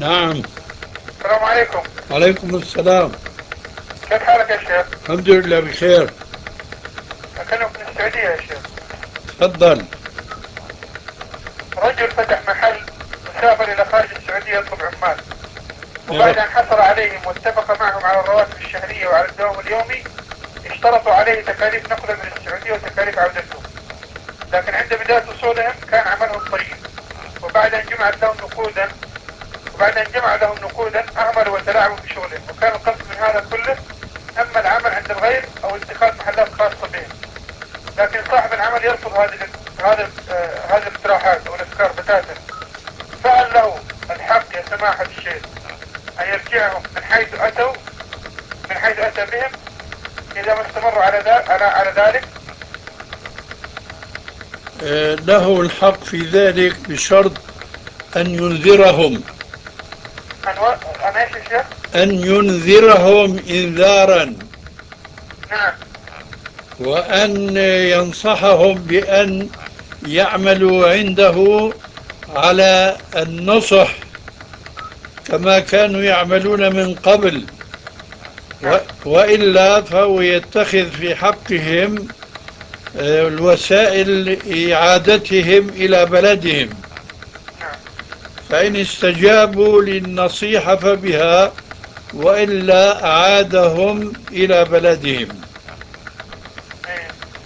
نعم. السلام عليكم. عليكم السلام. كيف حالك يا شيخ؟ الحمد لله بخير. أكلمك من السعودية يا شيخ. تفضل. رجل فتح محل وسافر إلى خارج السعودية يطلب عمال، يا وبعد أن حصل عليهم واتفق معهم على الرواتب الشهرية وعلى الدوام اليومي، اشترطوا عليه تكاليف نقله من السعودية وتكاليف عودته. لكن عند بداية وصولهم كان عملهم طيب، وبعد أن جمعت لهم نقودا وبعد أن جمع لهم نقودا أهملوا وتلاعبوا في شغلهم، وكان القصد من هذا كله أما العمل عند الغير أو اتخاذ محلات خاصة بهم. لكن صاحب العمل يرفض هذه الاقتراحات او الافكار بتاتا. فهل له الحق يا سماحة الشيخ ان يرجعهم من حيث اتى بهم اذا ما استمروا على ذلك؟ له الحق في ذلك بشرط أن ينذرهم. انا ايش يا شيخ؟ أن ينذرهم إنذارا، نعم. وأن ينصحهم بأن يعملوا عنده على النصح كما كانوا يعملون من قبل، نعم. وإلا فهو يتخذ في حقهم الوسائل إعادتهم إلى بلدهم. نعم. فإن استجابوا للنصيحة فبها، وإلا أعادهم إلى بلدهم.